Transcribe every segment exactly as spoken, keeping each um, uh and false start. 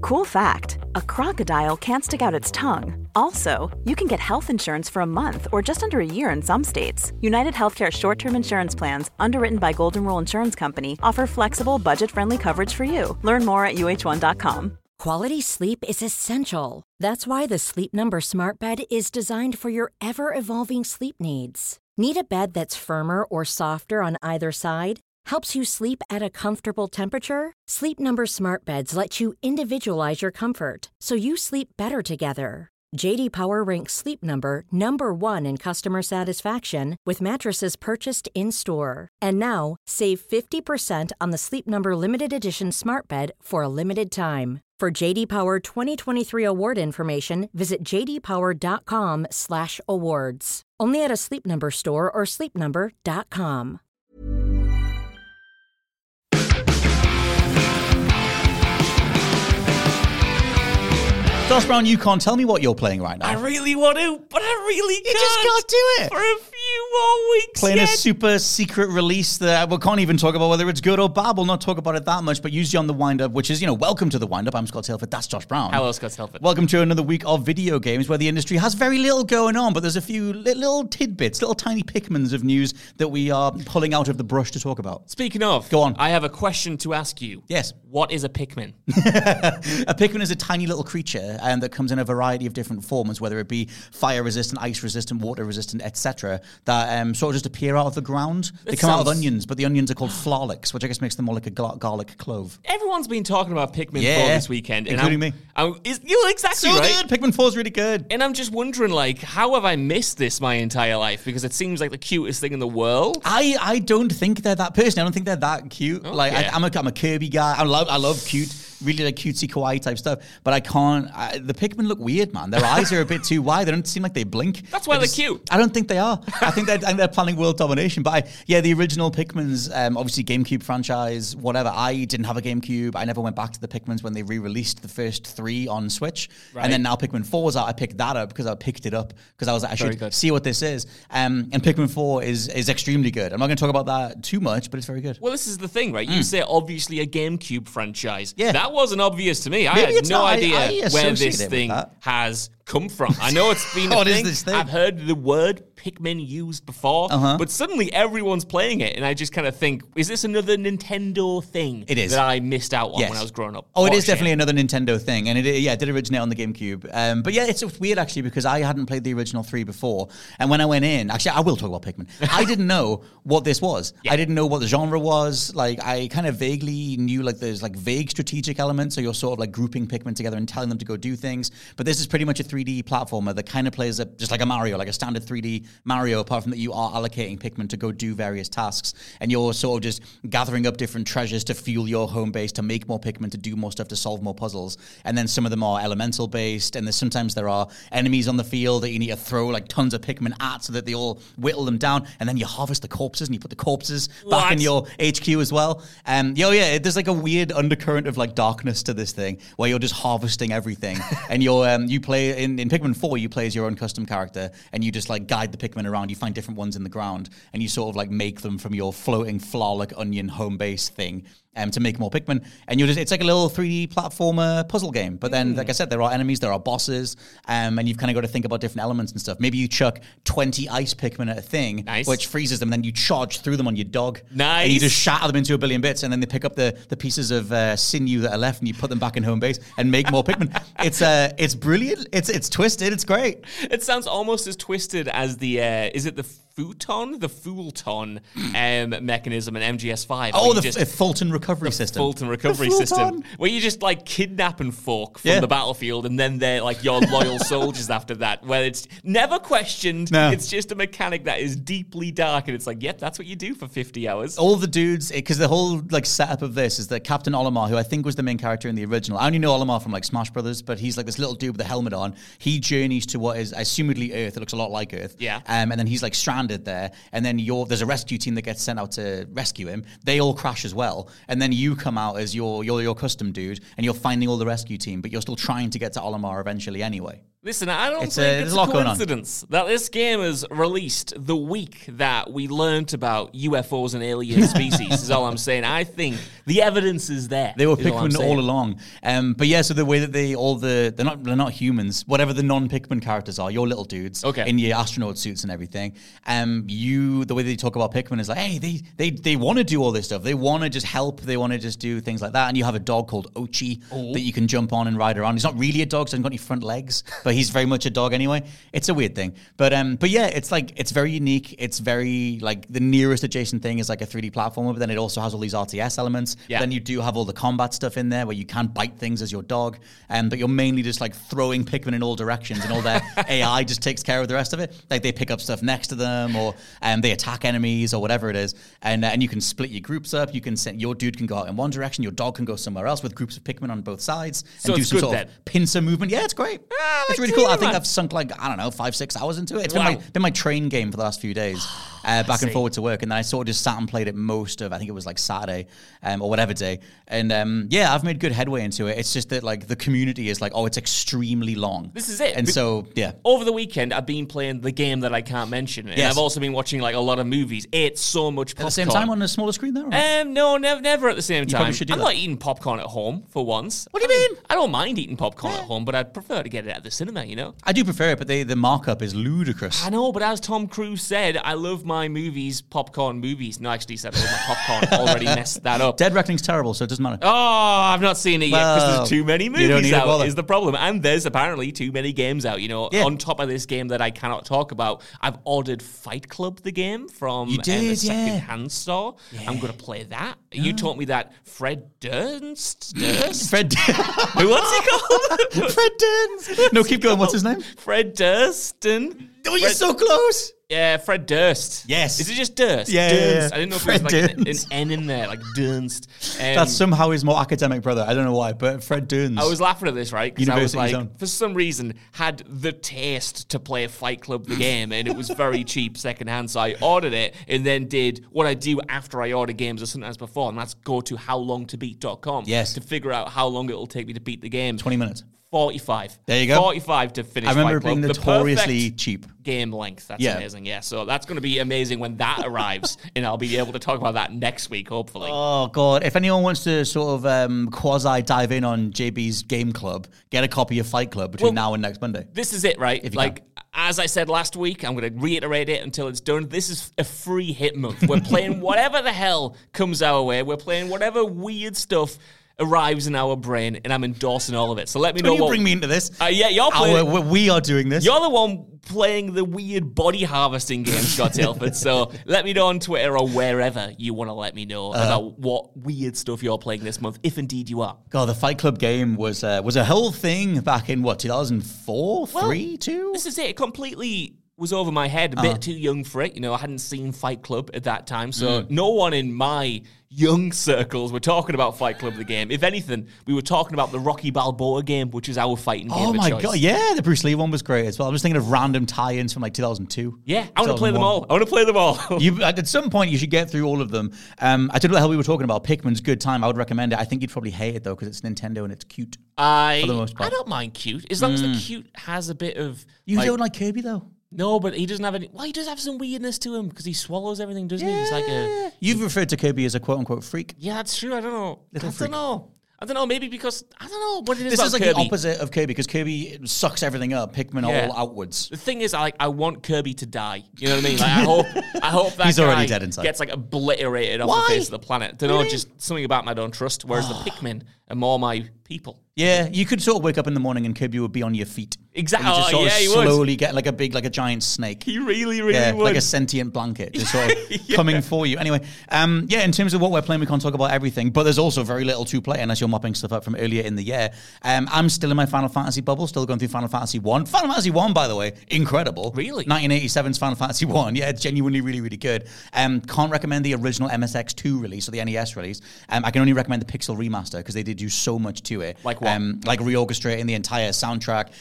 Cool fact, a crocodile can't stick out its tongue. Also, you can get health insurance for a month or just under a year in some states. United Healthcare short-term insurance plans, underwritten by Golden Rule Insurance Company, offer flexible, budget-friendly coverage for you. Learn more at U H one dot com. Quality sleep is essential. That's why the Sleep Number Smart Bed is designed for your ever-evolving sleep needs. Need a bed that's firmer or softer on either side? Helps you sleep at a comfortable temperature? Sleep Number Smart Beds let you individualize your comfort so you sleep better together. J D Power ranks Sleep Number number one in customer satisfaction with mattresses purchased in-store. And now, save fifty percent on the Sleep Number Limited Edition Smart Bed for a limited time. For J D Power twenty twenty-three award information, visit j d power dot com slash awards. Only at a Sleep Number store or sleep number dot com. Josh Brown, you can't tell me what you're playing right now. I really want to, but I really can't. You just can't do it. For a few more weeks Playing yet. a super secret release that we can't even talk about whether it's good or bad. We'll not talk about it that much, but usually on the wind-up, which is, you know, welcome to the wind-up. I'm Scott Tilford. That's Josh Brown. Hello, Scott Tilford. Welcome to another week of video games where the industry has very little going on, but there's a few li- little tidbits, little tiny Pikmins of news that we are pulling out of the brush to talk about. Speaking of, Go on. I have a question to ask you. Yes. What is a Pikmin? A Pikmin is a tiny little creature um, that comes in a variety of different forms, whether it be fire-resistant, ice-resistant, water-resistant, et cetera, that um, sort of just appear out of the ground. They It come out of sounds- onions, but the onions are called Florlix, which I guess makes them more like a gar- garlic clove. Everyone's been talking about Pikmin Yeah, four this weekend. including and me. I'm, I'm, is, you're exactly So right. good! Pikmin four is really good. And I'm just wondering, like, how have I missed this my entire life? Because it seems like the cutest thing in the world. I, I don't think they're that person. I don't think they're that cute. Like I, Okay. I'm a I'm a Kirby guy. I love I love cute, really like cutesy kawaii type stuff. But I can't. I, the Pikmin look weird, man. Their eyes are a bit too wide. They don't seem like they blink. That's why I they're just- cute. I don't think they are. I think they're I think they're planning world domination. But I, yeah, the original Pikmins, um, obviously GameCube franchise, whatever. I didn't have a GameCube. I never went back to the Pikmins when they re-released the first three on Switch. Right. And then now Pikmin four was out. I picked that up because I picked it up because I was like, I Very should good. see what this is. Um, and Pikmin four is is extremely good. I'm not going to talk about that too much, but it's very good. Well, this is the thing, right? You say obviously a GameCube franchise. Yeah. That wasn't obvious to me. I Maybe had it's no not. I- idea I where associate this it with thing that. has come from. I know it's been a What is thing. this thing? I've heard the word Pikmin used before, Uh-huh. but suddenly everyone's playing it, and I just kind of think, is this another Nintendo thing It is. that I missed out on Yes. when I was growing up? Oh, it What a is definitely shame. another Nintendo thing, and it yeah, it did originate on the GameCube. Um, but yeah, it's, it's weird actually because I hadn't played the original three before, and when I went in, actually, I will talk about Pikmin. I didn't know what this was. I didn't know what the genre was. Like, I kind of vaguely knew like there's like vague strategic elements, so you're sort of like grouping Pikmin together and telling them to go do things. But this is pretty much a three D platformer that kind of plays a, just like a Mario, like a standard three D Mario, apart from that you are allocating Pikmin to go do various tasks, and you're sort of just gathering up different treasures to fuel your home base, to make more Pikmin, to do more stuff, to solve more puzzles. And then some of them are elemental based, and there's sometimes there are enemies on the field that you need to throw like tons of Pikmin at so that they all whittle them down, and then you harvest the corpses and you put the corpses back in What? your H Q as well. Um, yo, yeah, there's like a weird undercurrent of like darkness to this thing where you're just harvesting everything, and you're um, you play in, in Pikmin four, you play as your own custom character, and you just like guide the Pikmin around. You find different ones in the ground, and you sort of like make them from your floating Florlix onion home base thing. Um, to make more Pikmin, and you just it's like a little three D platformer puzzle game. But then, like I said, there are enemies, there are bosses, um, and you've kind of got to think about different elements and stuff. Maybe you chuck twenty ice Pikmin at a thing, Nice. which freezes them, then you charge through them on your dog. Nice. And you just shatter them into a billion bits, and then they pick up the, the pieces of uh, sinew that are left, and you put them back in home base and make more Pikmin. It's uh, it's brilliant. It's it's twisted. It's great. It sounds almost as twisted as the, uh, is it the futon? The Fulton um, mechanism in M G S five. Oh, where the you just- f- Fulton recovery system. Fulton recovery The system, Fulton. where you just like kidnapping folk from Yeah. the battlefield, and then they're like your loyal soldiers after that. Where it's never questioned. No. It's just a mechanic that is deeply dark, and it's like, yep, that's what you do for fifty hours. All the dudes, because the whole like setup of this is that Captain Olimar, who I think was the main character in the original, I only know Olimar from like Smash Brothers, but he's like this little dude with a helmet on. He journeys to what is assumedly Earth. It looks a lot like Earth. Yeah. Um, and then he's like stranded there, and then you're there's a rescue team that gets sent out to rescue him. They all crash as well, and then you come out as your your your custom dude, and you're finding all the rescue team, but you're still trying to get to Olimar eventually anyway. Listen, I don't It's think a- it's there's a lot a going on. coincidence that this game is released the week that we learnt about U F Os and alien species, is all I'm saying. I think the evidence is there. They were is all I'm Pikmin saying. all along. Um, but yeah, so the way that they all the they're not they're not humans. Whatever the non-Pikmin characters are, your little dudes, Okay. in your astronaut suits and everything. Um, you the way they talk about Pikmin is like, hey, they they they want to do all this stuff. They want to just help. They want to just do things like that. And you have a dog called Ochi that you can jump on and ride around. He's not really a dog, so he hasn't got any front legs, but he's very much a dog anyway. It's a weird thing, but um, but yeah, it's like it's very unique. It's very like the nearest adjacent thing is like a three D platformer, but then it also has all these R T S elements. Yeah. Then you do have all the combat stuff in there where you can bite things as your dog, and um, but you're mainly just like throwing Pikmin in all directions, and all their A I just takes care of the rest of it. Like they pick up stuff next to them, or um, they attack enemies, or whatever it is, and uh, and you can split your groups up. You can send your dude can go out in one direction, your dog can go somewhere else with groups of Pikmin on both sides, So and do it's some good sort then. of pincer movement. Yeah, it's great. Ah, I it's like really to cool. hear I think that. I've sunk like I don't know five six hours into it. It's Wow. been my been my train game for the last few days, uh, back and see. forward to work, and then I sort of just sat and played it most of I think it was like Saturday um, or whatever day, and um, yeah, I've made good headway into it. It's just that like the community is like, oh, it's extremely long. This is it. and Be- so yeah. Over the weekend, I've been playing the game that I can't mention, and Yes. I've also been watching like a lot of movies. It's so much popcorn. At the same time on a smaller screen there? or- Um, no, never, never at the same time. probably should do I'm that. not eating popcorn at home for once. What do you I mean? I don't mind eating popcorn at home, but I'd prefer to get it at the cinema. You know. I do prefer it, but they, the markup is ludicrous. I know, but as Tom Cruise said, I love my movies, popcorn movies. No, actually, he said I love my popcorn. Already messed that up. Dead Reckoning's terrible, so it doesn't matter. Oh, I've not seen it yet because Well, there's too many you don't movies need to out. bother. Is the problem? And there's apparently too many games out. You know, Yeah. on top of this game that I cannot talk about, I've ordered Fight Club, the game from You um, did, a yeah. second-hand store. I'm gonna play that. You taught me that Fred Durst, Durst, Fred who what's he called? Fred Durst. No, keep going. What's his name? Fred Durston. Oh, you're so close. Yeah, Fred Durst. Yes. Is it just Durst? Yeah, yeah, Durst. yeah. I didn't know if Fred there was like an, an Durst. N in there, like Durst. Um, That's somehow his more academic brother. I don't know why, but Fred Durst. I was laughing at this, right? Because I was University like, zone. for some reason, had the taste to play Fight Club the game, and it was very cheap secondhand. So I ordered it and then did what I do after I order games or sometimes before, and that's go to how long to beat dot com Yes. to figure out how long it will take me to beat the game. twenty minutes. forty-five. There you go. forty-five to finish I remember Fight Club. being The notoriously perfect cheap. game length. That's Yeah. amazing. Yeah, so that's going to be amazing when that arrives, and I'll be able to talk about that next week, hopefully. Oh god! If anyone wants to sort of um, quasi dive in on J B's Game Club, get a copy of Fight Club between Well, now and next Monday. This is it, right? If you Like, as I said last week, I'm going to reiterate it until it's done. This is a free hit month. We're playing whatever the hell comes our way. We're playing whatever weird stuff arrives in our brain, and I'm endorsing all of it. So let me know Don't you what... bring me into this? Uh, yeah, you're playing... Our, we are doing this. You're the one playing the weird body harvesting game, Scott Tilford. So let me know on Twitter or wherever you want to let me know Uh, about what weird stuff you're playing this month, if indeed you are. God, the Fight Club game was uh, was a whole thing back in what two thousand four, Well, three, two. This is it. It completely was over my head. A Uh-huh. bit too young for it. You know, I hadn't seen Fight Club at that time, so Mm. no one in my young circles were talking about Fight Club the game. If anything, we were talking about the Rocky Balboa game, which is our fighting game Oh of my choice. god, yeah, the Bruce Lee one was great as well. I was thinking of random tie-ins from like two thousand two. Yeah, I want to play them two thousand one. all. I want to play them all. You, at some point, you should get through all of them. Um, I don't know what the hell we were talking about. Pikmin's good time. I would recommend it. I think you'd probably hate it though because it's Nintendo and it's cute. I, For the most part. I don't mind cute as long as the cute has a bit of. You like- don't like Kirby though. No, but he doesn't have any. Well, he does have some weirdness to him because he swallows everything, doesn't he? He's like a. You've referred to Kirby as a quote-unquote freak. Yeah, that's true. I don't know. Little I freak. don't know. I don't know. Maybe because I don't know what it is This about is like Kirby. the opposite of Kirby because Kirby sucks everything up. Pikmin Yeah. all outwards. The thing is, I like I want Kirby to die. You know what I mean? Like I hope, I hope that He's guy already dead inside. gets like obliterated off Why? the face of the planet. Don't know, just something about him I don't trust. Whereas the Pikmin are more my people. Yeah, you could sort of wake up in the morning and Kirby would be on your feet. Exactly. And you just Oh, sort yeah, of he would. slowly get like a big, like a giant snake. He really, really Yeah, would. like a sentient blanket, just sort of coming for you. Anyway, um, yeah, in terms of what we're playing, we can't talk about everything, but there's also very little to play unless you're mopping stuff up from earlier in the year. Um, I'm still in my Final Fantasy bubble, still going through Final Fantasy one. Final Fantasy one, by the way, incredible. Really? nineteen eighty-seven's Final Fantasy one. Yeah, it's genuinely really, really good. Um, can't recommend the original M S X two release or the N E S release. Um, I can only recommend the Pixel remaster because they did do so much to it. Like what? Um, like reorchestrating the entire soundtrack, like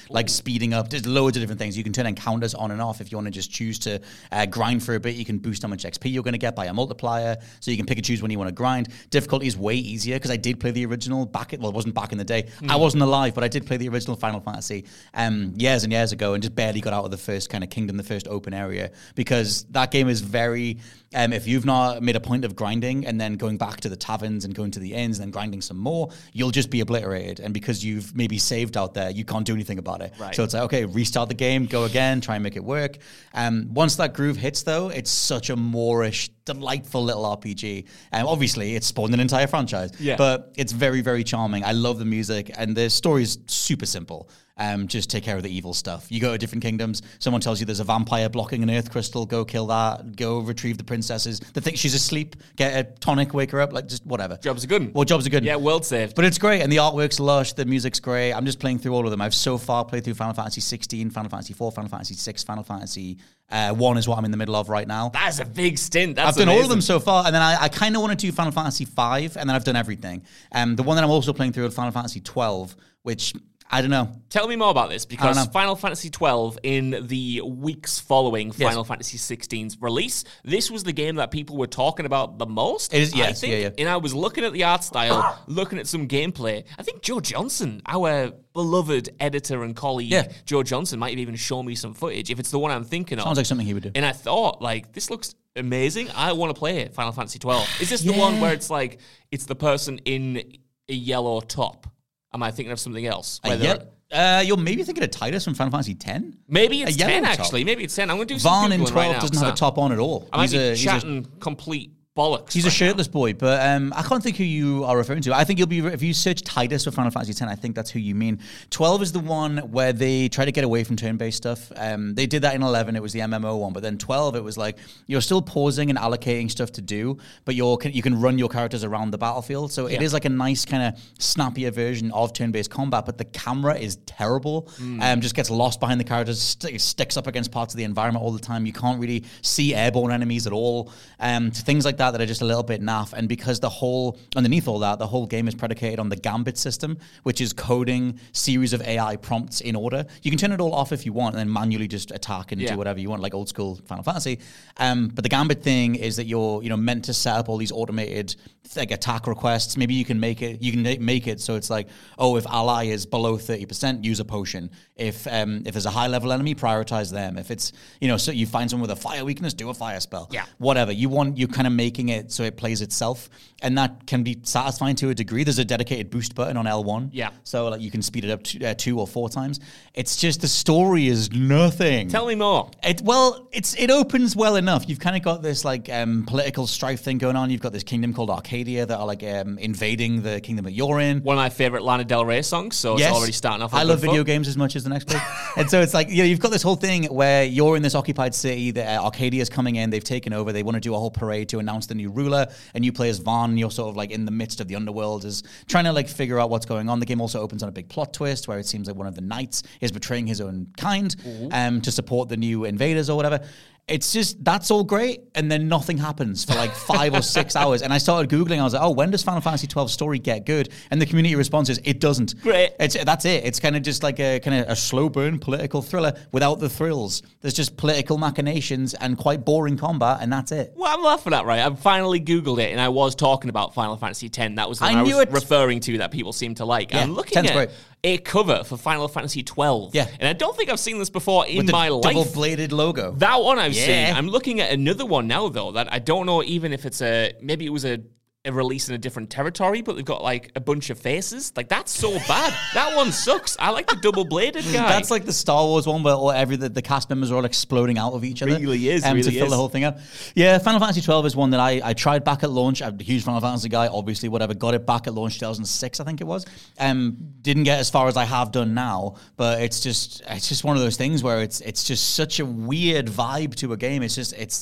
speeding up. There's loads of different things. You can turn encounters on and off if you want to just choose to uh, grind for a bit. You can boost how much X P you're going to get by a multiplier. So you can pick and choose when you want to grind. Difficulty is way easier because I did play the original back. At, well, it wasn't back in the day. Mm. I wasn't alive, but I did play the original Final Fantasy um, years and years ago, and just barely got out of the first kind of kingdom, the first open area, because that game is very. Um, if you've not made a point of grinding and then going back to the taverns and going to the inns and then grinding some more, you'll just be obliterated. And because you've maybe saved out there, you can't do anything about it. Right. So it's like, okay, restart the game, go again, try and make it work. Um, once that groove hits, though, it's such a Moorish, delightful little R P G. And um, obviously, it's spawned an entire franchise. Yeah. But it's very, very charming. I love the music, and the story is super simple. Um, just take care of the evil stuff. You go to different kingdoms. Someone tells you there's a vampire blocking an earth crystal. Go kill that. Go retrieve the princesses. They think she's asleep. Get a tonic, wake her up. Like, just whatever. Jobs are good. Well, jobs are good. Yeah, world saved. But it's great, and the artwork's lush. The music's great. I'm just playing through all of them. I've so far played through Final Fantasy sixteen, Final Fantasy four, Final Fantasy six, Final Fantasy uh, one is what I'm in the middle of right now. That's a big stint. That's I've done amazing. all of them so far, and then I, I kind of want to do Final Fantasy five, and then I've done everything. Um, the one that I'm also playing through is Final Fantasy twelve, which I don't know. Tell me more about this, because Final Fantasy twelve, in the weeks following yes. Final Fantasy sixteen's release, this was the game that people were talking about the most. It is, yes, I think. yeah, yeah. And I was looking at the art style, looking at some gameplay. I think Joe Johnson, our beloved editor and colleague, yeah. Joe Johnson, might have even shown me some footage, if it's the one I'm thinking Sounds of. Sounds like something he would do. And I thought, like, this looks amazing. I want to play it, Final Fantasy twelve. Is this yeah. the one where it's like, it's the person in a yellow top? Am I thinking of something else? Uh, yep. Uh, you're maybe thinking of Tidus from Final Fantasy ten? Maybe it's a ten, top. actually. Maybe it's ten. I'm going to do some Vaughn in Googling twelve right now, doesn't have a top on at all. I might he's be a, chatting he's a, complete bollocks. He's right a shirtless now. boy, but um, I can't think who you are referring to. I think you'll be, if you search Tidus for Final Fantasy ten, I think that's who you mean. twelve is the one where they try to get away from turn-based stuff. Um, they did that in eleven, it was the M M O one, but then twelve, it was like, you're still pausing and allocating stuff to do, but you're, you can run your characters around the battlefield. So yeah. it is like a nice kind of snappier version of turn-based combat, but the camera is terrible. Mm. Um, just gets lost behind the characters, st- sticks up against parts of the environment all the time. You can't really see airborne enemies at all. Um, things like that that are just a little bit naff. And because the whole, underneath all that, the whole game is predicated on the Gambit system, which is coding series of A I prompts in order. You can turn it all off if you want and then manually just attack and yeah. do whatever you want, like old school Final Fantasy. Um, but the Gambit thing is that you're, you know, meant to set up all these automated like attack requests. Maybe you can make it, you can make it so it's like, oh, if ally is below thirty percent, use a potion. If um, if there's a high level enemy, prioritize them. If it's, you know, so you find someone with a fire weakness, do a fire spell. Yeah. Whatever. You want, you're kind of making it so it plays itself, and that can be satisfying to a degree. There's a dedicated boost button on L one. Yeah. So like you can speed it up to, uh, two or four times. It's just the story is nothing. Tell me more. It, well, it's it opens well enough. You've kind of got this like um, political strife thing going on. You've got this kingdom called Arcadia that are like um, invading the kingdom that you're in. One of my favorite Lana Del Rey songs, so yes. it's already starting off. I love video foot. games as much as the next place. And so it's like, you know, you've got this whole thing where you're in this occupied city, the, uh, Arcadia's coming in, they've taken over, they want to do a whole parade to announce the new ruler, and you play as Vaughn, you're sort of like in the midst of the underworld, is trying to like figure out what's going on. The game also opens on a big plot twist where it seems like one of the knights is betraying his own kind um, to support the new invaders or whatever. It's just, that's all great, and then nothing happens for like five or six hours. And I started Googling, I was like, oh, when does Final Fantasy twelve story get good? And the community response is, it doesn't. Great. It's, that's it. It's kind of just like a kind of a slow burn political thriller without the thrills. There's just political machinations and quite boring combat, and that's it. Well, I'm laughing at, right? I finally Googled it, and I was talking about Final Fantasy ten. That was the one I, I was it. referring to that people seem to like. Yeah, I'm looking ten's at great. a cover for Final Fantasy twelve. Yeah. And I don't think I've seen this before in With the my life. double-bladed logo. That one I've Yeah. seen. I'm looking at another one now, though, that I don't know even if it's a, maybe it was a, a release in a different territory, but they've got like a bunch of faces. Like, that's so bad. That one sucks. I like the double-bladed guy. That's like the Star Wars one where all, every the, the cast members are all exploding out of each other. Really is, um, really to fill is. the whole thing up. Yeah, Final Fantasy twelve is one that I, I tried back at launch. I'm a huge Final Fantasy guy, obviously, whatever. Got it back at launch two thousand six, I think it was. Um, didn't get as far as I have done now, but it's just it's just one of those things where it's it's just such a weird vibe to a game. It's just it's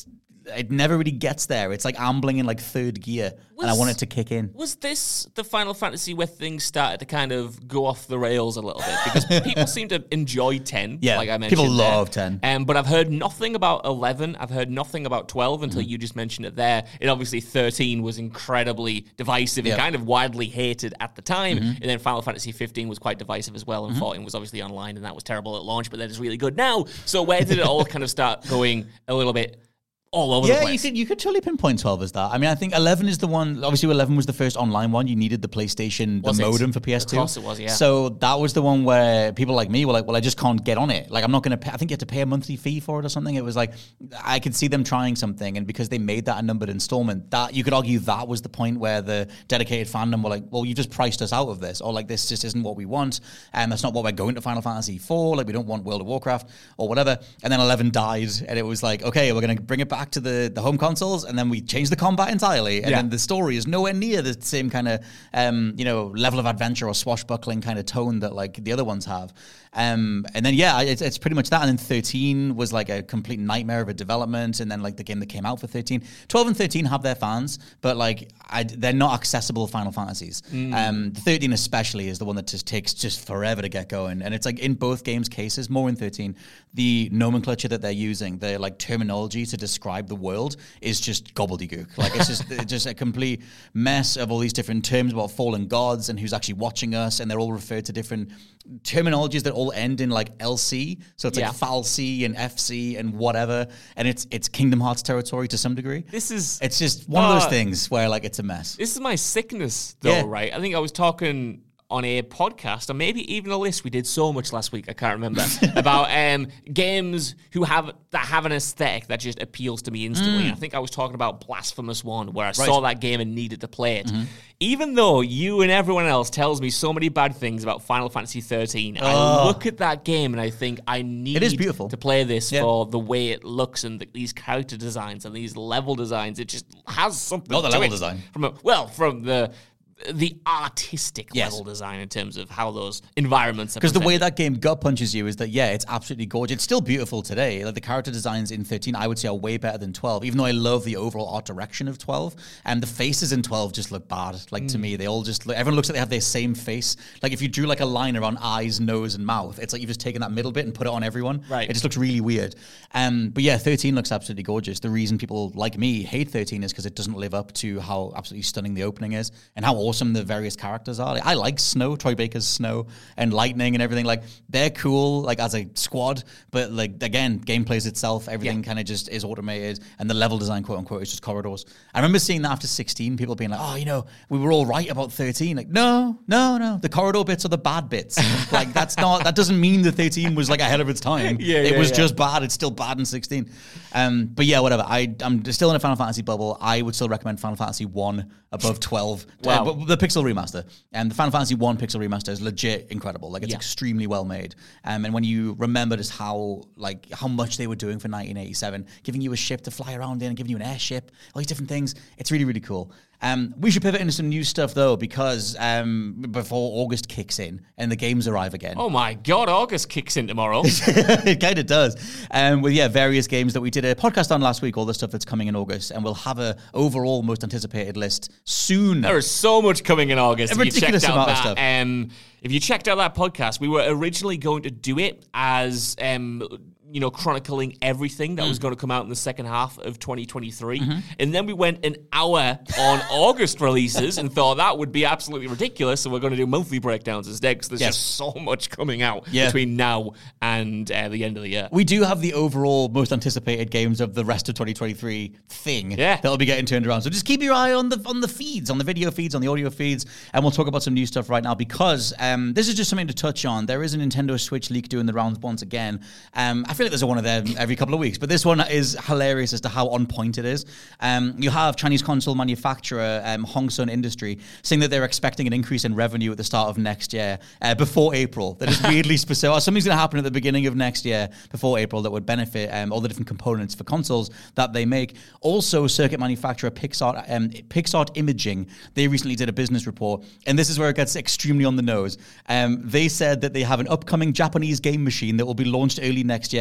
it never really gets there. It's like ambling in like third gear, was, and I want it to kick in. Was this the Final Fantasy where things started to kind of go off the rails a little bit? Because people seem to enjoy ten, yeah, like I mentioned. People there. love ten. Um, but I've heard nothing about eleven. I've heard nothing about twelve until mm-hmm. you just mentioned it there. And obviously thirteen was incredibly divisive yep. and kind of widely hated at the time. Mm-hmm. And then Final Fantasy fifteen was quite divisive as well. And mm-hmm. fourteen was obviously online, and that was terrible at launch, but that is really good now. So where did it all kind of start going a little bit all over yeah, the place? you could you could totally pinpoint twelve as that. I mean, I think eleven is the one. Obviously, eleven was the first online one. You needed the PlayStation, the was modem it? for P S two. Of course it was, yeah. So that was the one where people like me were like, well, I just can't get on it. Like, I'm not going to pay. I think you had to pay a monthly fee for it or something. It was like, I could see them trying something. And because they made that a numbered installment, that you could argue that was the point where the dedicated fandom were like, well, you just priced us out of this. Or like, this just isn't what we want. And that's not what we're going to Final Fantasy four. Like, we don't want World of Warcraft or whatever. And then eleven died. And it was like, okay, we're going to bring it back to the, the home consoles, and then we changed the combat entirely, and yeah. then the story is nowhere near the same kind of um, you know level of adventure or swashbuckling kind of tone that like the other ones have. Um, and then yeah, it's, it's pretty much that. And then thirteen was like a complete nightmare of a development, and then like the game that came out for thirteen, twelve and thirteen have their fans, but like I, they're not accessible Final Fantasies. Mm. Um, thirteen especially is the one that just takes just forever to get going, and it's like in both games cases, more in thirteen, the nomenclature that they're using, the like terminology to describe the world is just gobbledygook. Like it's just it's just a complete mess of all these different terms about fallen gods and who's actually watching us, and they're all referred to different terminologies that all end in like L C, so it's like yeah. F A L C and F C and whatever, and it's it's Kingdom Hearts territory to some degree. This is it's just one uh, of those things where like it's a mess. This is my sickness, though, yeah. right? I think I was talking on a podcast, or maybe even a list. We did so much last week, I can't remember, about um, games who have that have an aesthetic that just appeals to me instantly. Mm. I think I was talking about Blasphemous one, where I right. saw that game and needed to play it. Mm-hmm. Even though you and everyone else tells me so many bad things about Final Fantasy thirteen, oh. I look at that game and I think I need it is beautiful. to play this yeah. for the way it looks and the, these character designs and these level designs. It just has something Not the to level it. design. From a, well, from the... the artistic yes. level design in terms of how those environments are because the way presented. that game gut punches you is that yeah it's absolutely gorgeous. It's still beautiful today. Like the character designs in thirteen I would say are way better than twelve, even though I love the overall art direction of twelve, and the faces in twelve just look bad. Like mm. to me they all just look, everyone looks like they have their same face. Like if you drew like a line around eyes, nose and mouth, it's like you've just taken that middle bit and put it on everyone. Right. It just looks really weird. Um, but yeah, thirteen looks absolutely gorgeous. The reason people like me hate thirteen is because it doesn't live up to how absolutely stunning the opening is and how awesome the various characters characters are. Like, I like Snow, Troy Baker's Snow, and Lightning and everything. Like they're cool, like as a squad, but like again, gameplays itself, everything yeah. kind of just is automated, and the level design, quote unquote, is just corridors. I remember seeing that after sixteen, people being like, "Oh, you know, we were all right about thirteen." Like, no, no, no, the corridor bits are the bad bits. Like that's not that doesn't mean that thirteen was like ahead of its time. Yeah, it yeah, was yeah. just bad. It's still bad in sixteen. Um, but yeah, whatever. I I'm still in a Final Fantasy bubble. I would still recommend Final Fantasy one above twelve. Wow. Uh, but the Pixel remaster and the Final Fantasy one Pixel remaster is legit incredible. Like it's yeah. extremely well made. Um, and when you remember just how like how much they were doing for nineteen eighty-seven, giving you a ship to fly around in and giving you an airship, all these different things, it's really really cool. Um, we should pivot into some new stuff though, because um, before August kicks in and the games arrive again. Oh my God, August kicks in tomorrow. It kind of does. Um, with yeah, various games that we did a podcast on last week, all the stuff that's coming in August, and we'll have a overall most anticipated list soon. There is so much coming in August. A if you ridiculous checked out amount that, of stuff. Um, if you checked out that podcast, we were originally going to do it as um, you know, chronicling everything that mm. was going to come out in the second half of twenty twenty-three. Mm-hmm. And then we went an hour on August releases and thought that would be absolutely ridiculous. So we're going to do monthly breakdowns instead, because there's yes. just so much coming out yeah. between now and uh, the end of the year. We do have the overall most anticipated games of the rest of twenty twenty-three thing yeah. that'll be getting turned around. So just keep your eye on the on the feeds, on the video feeds, on the audio feeds, and we'll talk about some new stuff right now, because um, this is just something to touch on. There is a Nintendo Switch leak doing the rounds once again. Um, I feel like there's a one of them every couple of weeks, but this one is hilarious as to how on point it is. Um, you have Chinese console manufacturer um, Hong Sun Industry saying that they're expecting an increase in revenue at the start of next year, uh, before April. That is weirdly specific. Or something's going to happen at the beginning of next year, before April, that would benefit um, all the different components for consoles that they make. Also, circuit manufacturer Pixart, um, Pixart Imaging, they recently did a business report, and this is where it gets extremely on the nose. Um, they said that they have an upcoming Japanese game machine that will be launched early next year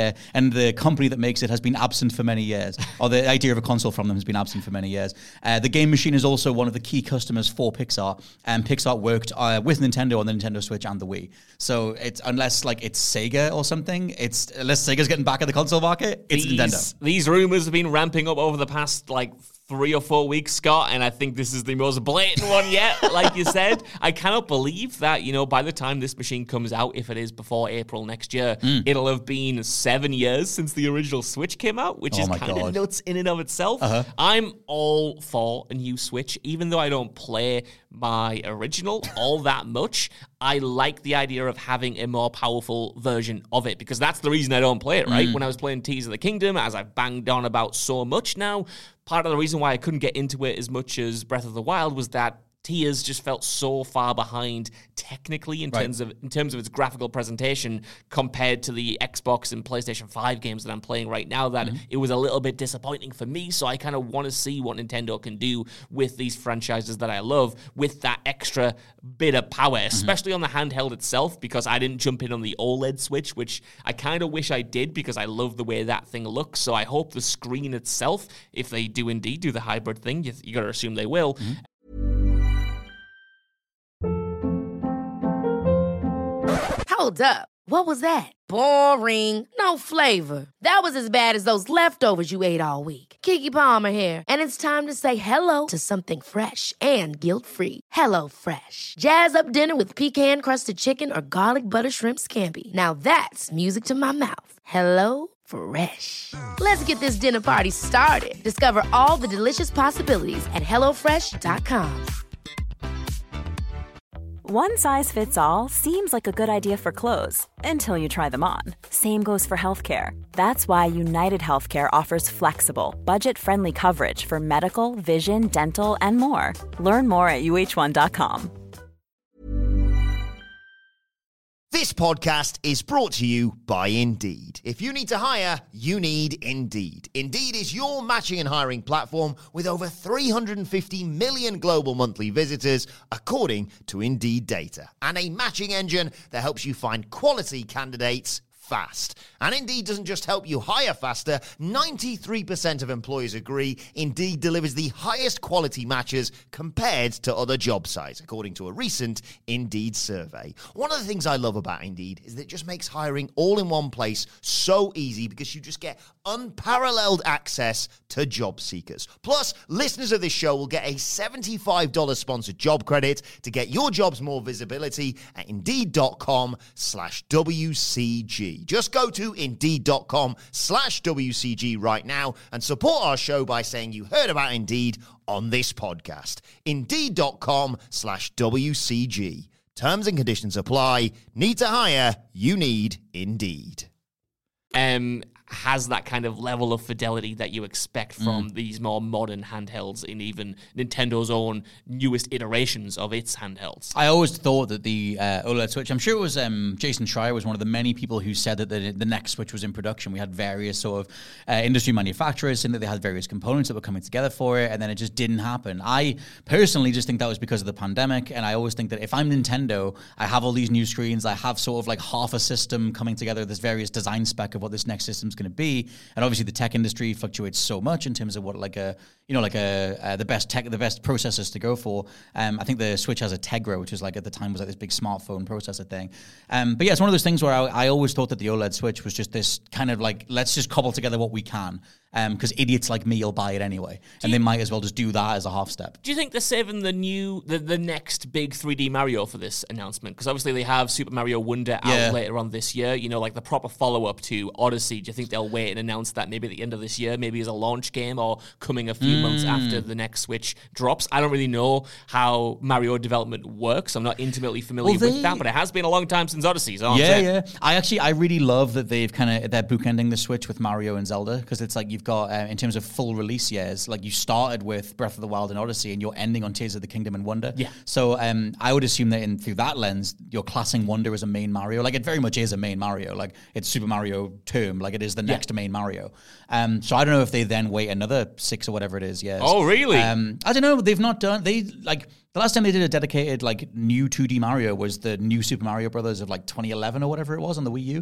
uh, and the company that makes it has been absent for many years, or the idea of a console from them has been absent for many years. Uh, the Game Machine is also one of the key customers for Pixar, and Pixar worked uh, with Nintendo on the Nintendo Switch and the Wii. So it's unless like it's Sega or something, it's unless Sega's getting back at the console market, it's these, Nintendo. These rumors have been ramping up over the past like three or four weeks, Scott, and I think this is the most blatant one yet, like you said. I cannot believe that, you know, by the time this machine comes out, if it is before April next year, mm. it'll have been seven years since the original Switch came out, which oh is kind of nuts in and of itself. Uh-huh. I'm all for a new Switch, even though I don't play my original all that much. I like the idea of having a more powerful version of it, because that's the reason I don't play it, right? Mm. When I was playing Tears of the Kingdom, as I've banged on about so much now, part of the reason why I couldn't get into it as much as Breath of the Wild was that Tears just felt so far behind technically in right. terms of in terms of its graphical presentation compared to the Xbox and PlayStation five games that I'm playing right now, that mm-hmm. it was a little bit disappointing for me. So I kind of want to see what Nintendo can do with these franchises that I love with that extra bit of power, especially mm-hmm. on the handheld itself, because I didn't jump in on the OLED Switch, which I kind of wish I did, because I love the way that thing looks. So I hope the screen itself, if they do indeed do the hybrid thing, you, you got to assume they will, mm-hmm. Hold up. What was that? Boring. No flavor. That was as bad as those leftovers you ate all week. Keke Palmer here, and it's time to say hello to something fresh and guilt-free. Hello Fresh. Jazz up dinner with pecan-crusted chicken or garlic butter shrimp scampi. Now that's music to my mouth. Hello Fresh. Let's get this dinner party started. Discover all the delicious possibilities at hello fresh dot com. One size fits all seems like a good idea for clothes until you try them on. Same goes for healthcare. That's why United Healthcare offers flexible, budget-friendly coverage for medical, vision, dental, and more. Learn more at U H one dot com. This podcast is brought to you by Indeed. If you need to hire, you need Indeed. Indeed is your matching and hiring platform with over three hundred fifty million global monthly visitors, according to Indeed data, and a matching engine that helps you find quality candidates fast. And Indeed doesn't just help you hire faster. ninety-three percent of employers agree Indeed delivers the highest quality matches compared to other job sites, according to a recent Indeed survey. One of the things I love about Indeed is that it just makes hiring all in one place so easy, because you just get unparalleled access to job seekers. Plus, listeners of this show will get a seventy-five dollars sponsored job credit to get your jobs more visibility at Indeed.com slash WCG. Just go to Indeed.com slash WCG right now and support our show by saying you heard about Indeed on this podcast. Indeed.com slash WCG. Terms and conditions apply. Need to hire? You need Indeed. Um... has that kind of level of fidelity that you expect from mm. these more modern handhelds in even Nintendo's own newest iterations of its handhelds. I always thought that the uh, OLED Switch, I'm sure it was um, Jason Schreier was one of the many people who said that the, the next Switch was in production. We had various sort of uh, industry manufacturers saying that they had various components that were coming together for it, and then it just didn't happen. I personally just think that was because of the pandemic, and I always think that if I'm Nintendo, I have all these new screens, I have sort of like half a system coming together, this various design spec of what this next system's going to be, and obviously the tech industry fluctuates so much in terms of what like a you know like a uh, the best tech the best processors to go for. Um, I think the Switch has a Tegra, which is like at the time was like this big smartphone processor thing. Um, but yeah, it's one of those things where I, I always thought that the OLED Switch was just this kind of like, let's just cobble together what we can, because um, idiots like me will buy it anyway, do and you, they might as well just do that as a half step. Do you think they're saving the new the, the next big three D Mario for this announcement? Because obviously they have Super Mario Wonder out yeah. later on this year, you know, like the proper follow-up to Odyssey. Do you think they'll wait and announce that maybe at the end of this year, maybe as a launch game, or coming a few mm. months after the next Switch drops? I don't really know how Mario development works. I'm not intimately familiar well, they, with that, but it has been a long time since Odyssey. So yeah, yeah. I actually, I really love that they've kind of, they're bookending the Switch with Mario and Zelda, because it's like you've got, uh, in terms of full release years, like you started with Breath of the Wild and Odyssey, and you're ending on Tears of the Kingdom and Wonder. Yeah. So um, I would assume that in through that lens, you're classing Wonder as a main Mario. Like it very much is a main Mario. Like it's Super Mario term. Like it is the next yeah. main Mario. Um, so I don't know if they then wait another six or whatever it is years. Oh, really? Um, I don't know. They've not done. They like the last time they did a dedicated like new two D Mario was the new Super Mario Brothers of like twenty eleven or whatever it was on the Wii U.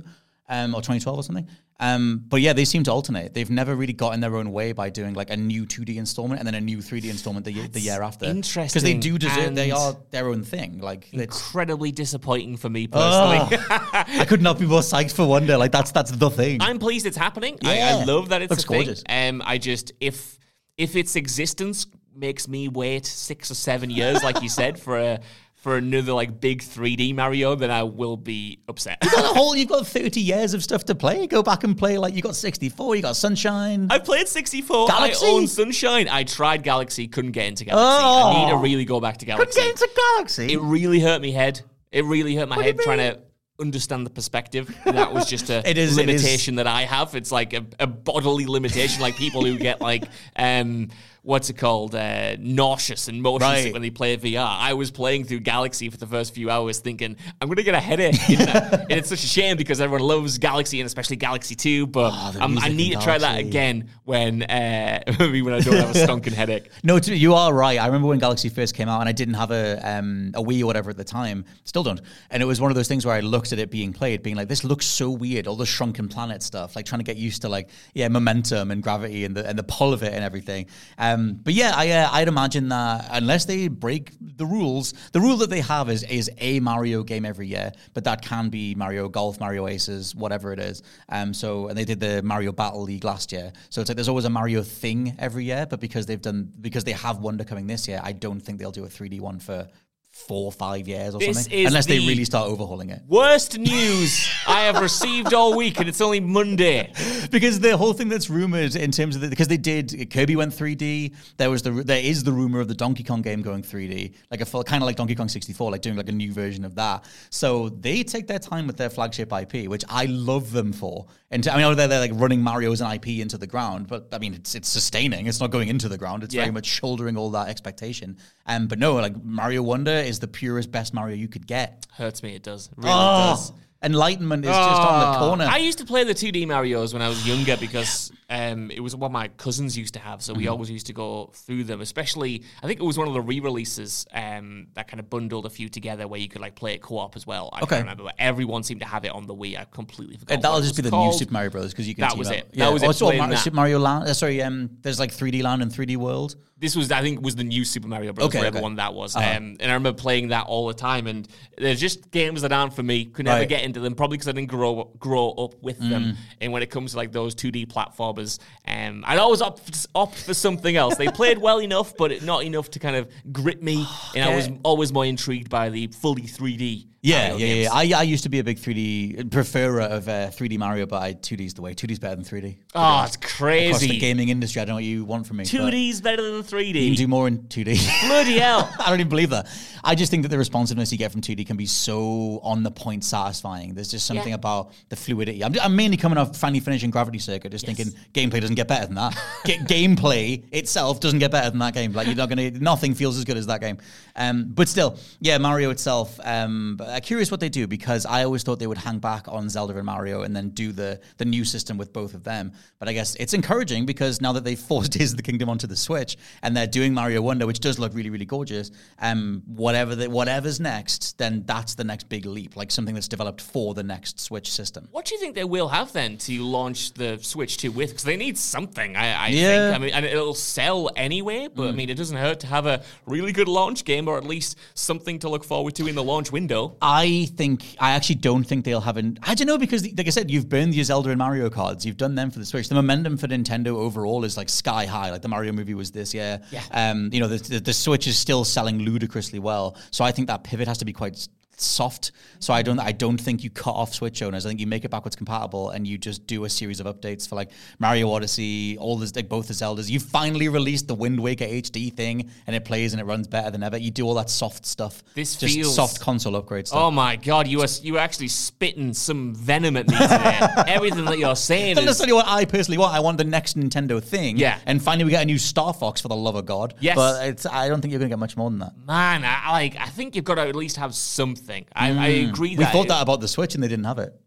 um, or twenty twelve or something. Um, but yeah, they seem to alternate. They've never really got in their own way by doing like a new two D installment and then a new three D installment the, year, the year after. Interesting. Because they do deserve, they are their own thing. Like incredibly disappointing for me personally. Oh, I could not be more psyched for Wonder. Like that's that's the thing. I'm pleased it's happening. Yeah. I, I love that it's Looks a thing. gorgeous. Um, I just if if its existence makes me wait six or seven years, like you said, for a for another like big three D Mario, then I will be upset. You've got a whole, you've got thirty years of stuff to play. Go back and play. Like you got sixty-four, you got Sunshine. I played sixty-four. Galaxy? I own Sunshine. I tried Galaxy, couldn't get into Galaxy. Oh. I need to really go back to Galaxy. Couldn't get into Galaxy. It really hurt me head. It really hurt my What do head you trying mean? to understand the perspective. That was just a It is- it is- limitation that I have. It's like a, a bodily limitation, like people who get like um what's it called uh, nauseous and motion Right. sick when they play V R. I was playing through Galaxy for the first few hours, thinking I'm gonna get a headache. You know? And it's such a shame because everyone loves Galaxy and especially Galaxy two. But Oh, the um, I music need in to try that Galaxy. again when uh, maybe when I don't have a stonking headache. No, to, you are right. I remember when Galaxy first came out, and I didn't have a um, a Wii or whatever at the time. Still don't. And it was one of those things where I looked at it being played, being like, "This looks so weird." All the shrunken planet stuff, like trying to get used to like yeah, momentum and gravity and the and the pull of it and everything. Um, but yeah, I uh, I'd imagine that unless they break the rules, the rule that they have is is a Mario game every year, but that can be Mario Golf, Mario Aces, whatever it is. Um, so and they did the Mario Battle League last year, so it's like there's always a Mario thing every year. But because they've done because they have Wonder coming this year, I don't think they'll do a three D one for four or five years or This something, is unless they the- really start overhauling it. Worst news I have received all week, and it's only Monday. Because the whole thing that's rumored in terms of the, because they did Kirby went three D. There was the there is the rumor of the Donkey Kong game going three D, like a full, kind of like Donkey Kong sixty-four, like doing like a new version of that. So they take their time with their flagship I P, which I love them for. And I mean, I know they're, they're like running Mario as an I P into the ground, but I mean, it's it's sustaining. It's not going into the ground. It's Yeah. very much shouldering all that expectation. Um, but no, like Mario Wonder is the purest best Mario you could get. Hurts me, it does. It really Oh, does. Enlightenment is just on the corner. I used to play the two D Marios when I was younger because um, it was what my cousins used to have, so we Mm-hmm. always used to go through them. Especially, I think it was one of the re-releases um, that kind of bundled a few together where you could like play it co-op as well. I Okay. can't remember, but everyone seemed to have it on the Wii. I completely forgot. Uh, That'll what it just be was the called. new Super Mario Brothers because you can. That team was up. it. That was it, Also, playing Mar- that. Super Mario Land. Uh, sorry, um, there's like three D Land and three D World. This was, I think, was the new Super Mario Bros. Okay, whatever okay. one that was. Uh-huh. Um, and I remember playing that all the time. And they're just games that aren't for me. Could never Right. get into them, probably because I didn't grow grow up with them. Mm. And when it comes to like those two D platformers, um, I'd always opt, opt for something else. They played well enough, but it- not enough to kind of grip me. And I was always more intrigued by the fully three D. Yeah, Mario yeah, games. yeah. I, I used to be a big three D preferer of uh, three D Mario, but I, two D's the way. two D's better than three D. Oh, it's Across crazy. the gaming industry, I don't know what you want from me. two but D's better than three You D. can do more in two D. Bloody hell. I don't even believe that. I just think that the responsiveness you get from two D can be so on the point satisfying. There's just something Yeah. about the fluidity. I'm, I'm mainly coming off finally finishing Gravity Circuit, just Yes. thinking gameplay doesn't get better than that. Ga- gameplay itself doesn't get better than that game. Like you're not gonna, nothing feels as good as that game. Um, but still, yeah, Mario itself. Um, but I'm curious what they do because I always thought they would hang back on Zelda and Mario and then do the the new system with both of them. But I guess it's encouraging because now that they've forced Tears of the Kingdom onto the Switch and they're doing Mario Wonder, which does look really, really gorgeous. Um, whatever the, whatever's next, then that's the next big leap, like something that's developed for the next Switch system. What do you think they will have then to launch the Switch two with? Because they need something, I, I Yeah. think. I mean, and it'll sell anyway, but I mean, it doesn't hurt to have a really good launch game or at least something to look forward to in the launch window. I think I actually don't think they'll have an. I don't know because, like I said, you've burned your Zelda and Mario cards. You've done them for the Switch. The momentum for Nintendo overall is like sky high. Like the Mario movie was this year. Yeah. Um. You know, the, the the Switch is still selling ludicrously well. So I think that pivot has to be quite s- soft. So I don't I don't think you cut off Switch owners. I think you make it backwards compatible and you just do a series of updates for like Mario Odyssey, all this like both the Zeldas. You finally released the Wind Waker H D thing and it plays and it runs better than ever. You do all that soft stuff. This just feels- soft console upgrade stuff. Oh my god, you are you were actually spitting some venom at me today. Everything that you're saying That's is necessarily what I personally want. I want the next Nintendo thing. Yeah. And finally we get a new Star Fox for the love of God. Yes. But it's I don't think you're going to get much more than that. man. I, like I think you've got to at least have something. I, I agree. We that thought it- that about the Switch and they didn't have it.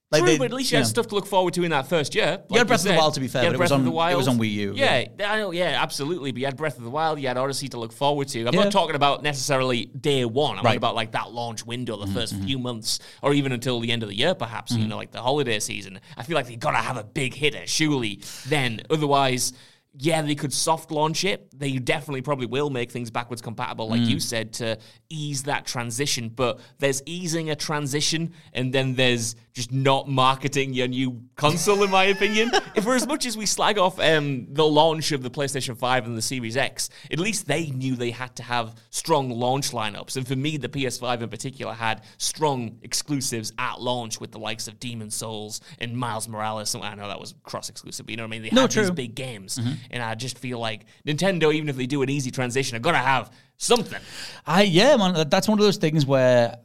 Like True, they, but at least you, you had know. stuff to look forward to in that first year. Like you had Breath you of said. the Wild, to be fair, You but had it was, Breath on, of the Wild. it was on Wii U. Yeah, yeah. I know, yeah, absolutely. But you had Breath of the Wild, you had Odyssey to look forward to. I'm Yeah. not talking about necessarily day one. I'm Right. talking about like that launch window, the mm-hmm. first few months, or even until the end of the year, perhaps, mm-hmm. you know, like the holiday season. I feel like they got to have a big hitter, surely, then. Otherwise... Yeah, they could soft launch it. They definitely probably will make things backwards compatible, like mm. you said, to ease that transition. But there's easing a transition, and then there's just not marketing your new console, in my opinion. If for as much as we slag off um, the launch of the PlayStation five and the Series X, at least they knew they had to have strong launch lineups. And for me, the P S five in particular had strong exclusives at launch with the likes of Demon's Souls and Miles Morales. So I know that was cross-exclusive, but you know what I mean? They no, had true. these big games. Mm-hmm. And I just feel like Nintendo, even if they do an easy transition, are going to have something. I Yeah, man, that's one of those things where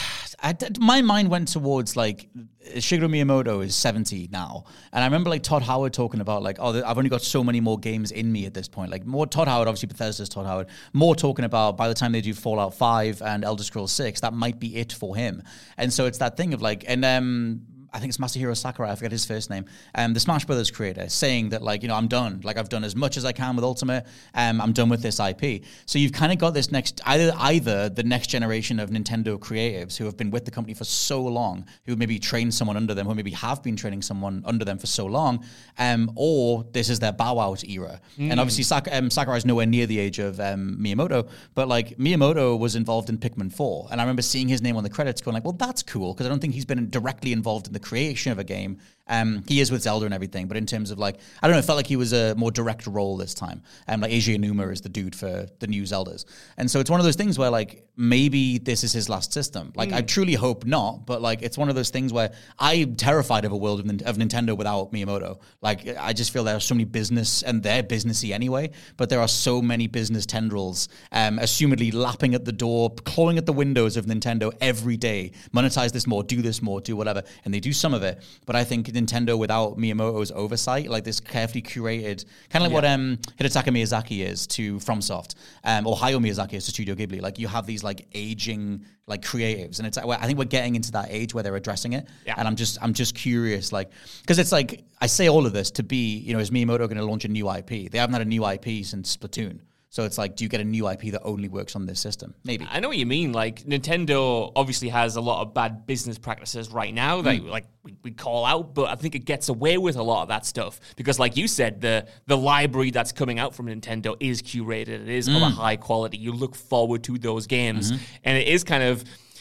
I, my mind went towards, like, Shigeru Miyamoto is seventy now. And I remember, like, Todd Howard talking about, like, oh, I've only got so many more games in me at this point. Like, more Todd Howard, obviously Bethesda's Todd Howard, more talking about by the time they do Fallout five and Elder Scrolls six, that might be it for him. And so it's that thing of, like, and, um... I think it's Masahiro Sakurai, I forget his first name, um, the Smash Brothers creator, saying that, like, you know, I'm done. Like, I've done as much as I can with Ultimate. Um, I'm done with this I P. So you've kind of got this next, either either the next generation of Nintendo creatives who have been with the company for so long, who maybe trained someone under them, who maybe have been training someone under them for so long, um, or this is their bow out era. Mm. And obviously Sak- um, Sakurai's nowhere near the age of um, Miyamoto, but, like, Miyamoto was involved in Pikmin four. And I remember seeing his name on the credits going, like, well, that's cool, because I don't think he's been directly involved in the creation of a game. Um, he is with Zelda and everything, but in terms of, like, I don't know, it felt like he was a more direct role this time. Um, like Eiji Aonuma is the dude for the new Zeldas. And so it's one of those things where, like, maybe this is his last system. Like, mm. I truly hope not, but, like, it's one of those things where I'm terrified of a world of, of Nintendo without Miyamoto. Like, I just feel there are so many business, and they're businessy anyway, but there are so many business tendrils, um, assumedly lapping at the door, clawing at the windows of Nintendo every day. Monetize this more, do this more, do whatever. And they do some of it. But I think Nintendo without Miyamoto's oversight, like this carefully curated, kind of like yeah. what um, Hidetaka Miyazaki is to FromSoft, um, or Hayao Miyazaki is to Studio Ghibli. Like, you have these, like, aging, like, creatives, and it's I think we're getting into that age where they're addressing it. Yeah. And I'm just I'm just curious, like, because it's like I say all of this to be, you know, is Miyamoto going to launch a new I P? They haven't had a new I P since Splatoon. So it's like, do you get a new I P that only works on this system? Maybe. I know what you mean. Like, Nintendo obviously has a lot of bad business practices right now that, mm. like, we, we call out, but I think it gets away with a lot of that stuff. Because, like you said, the the library that's coming out from Nintendo is curated. It is mm. of a high quality. You look forward to those games. Mm-hmm. And it is kind of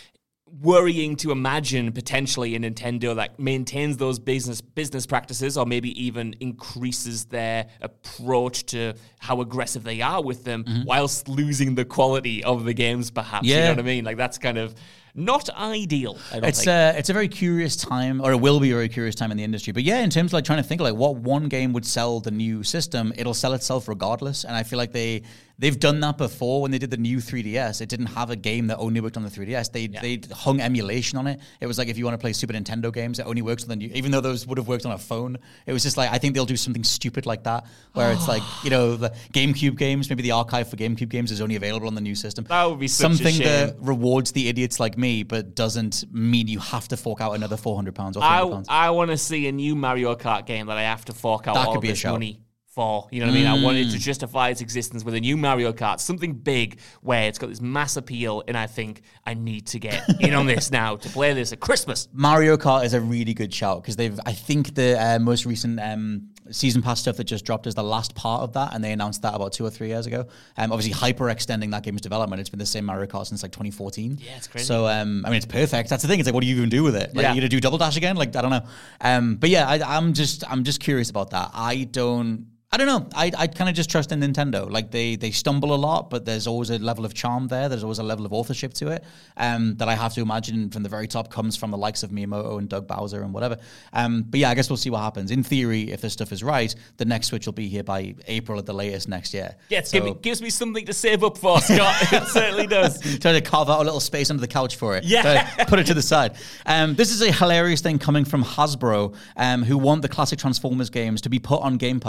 worrying to imagine potentially a Nintendo that maintains those business business practices, or maybe even increases their approach to how aggressive they are with them, mm-hmm. whilst losing the quality of the games, perhaps. Yeah. You know what I mean? Like, that's kind of not ideal, I don't it's think. A, it's a very curious time, or it will be a very curious time in the industry. But yeah, in terms of, like, trying to think, like, what one game would sell the new system, it'll sell itself regardless. And I feel like they... They've done that before when they did the new three D S. It didn't have a game that only worked on the three D S. They yeah. they hung emulation on it. It was like, if you want to play Super Nintendo games, it only works on the new, even though those would have worked on a phone. It was just like, I think they'll do something stupid like that, where it's like, you know, the GameCube games, maybe the archive for GameCube games is only available on the new system. That would be such something a shame. that rewards the idiots like me, but doesn't mean you have to fork out another four hundred pounds or three hundred pounds. I, I want to see a new Mario Kart game that I have to fork out that all could of be a this show. money for. You know what mm. I mean? I wanted to justify its existence with a new Mario Kart, something big where it's got this mass appeal, and I think I need to get in on this now to play this at Christmas. Mario Kart is a really good shout, because they've, I think the uh, most recent um, season pass stuff that just dropped is the last part of that, and they announced that about two or three years ago. Um, obviously, hyper extending that game's development. It's been the same Mario Kart since like twenty fourteen. Yeah, it's crazy. So, um, I mean, it's perfect. That's the thing. It's like, what do you even do with it? Like, yeah. you gonna do Double Dash again? Like, I don't know. Um, but yeah, I, I'm just, I'm just curious about that. I don't. I don't know. I I kind of just trust in Nintendo. Like, they they stumble a lot, but there's always a level of charm there. There's always a level of authorship to it, um, that I have to imagine from the very top comes from the likes of Miyamoto and Doug Bowser and whatever. Um, but yeah, I guess we'll see what happens. In theory, if this stuff is right, the next Switch will be here by April at the latest next year. Yeah, it so, gives me something to save up for, Scott. It certainly does. Trying to carve out a little space under the couch for it. Yeah. So put it to the side. Um, this is a hilarious thing coming from Hasbro, um, who want the classic Transformers games to be put on Game Pass,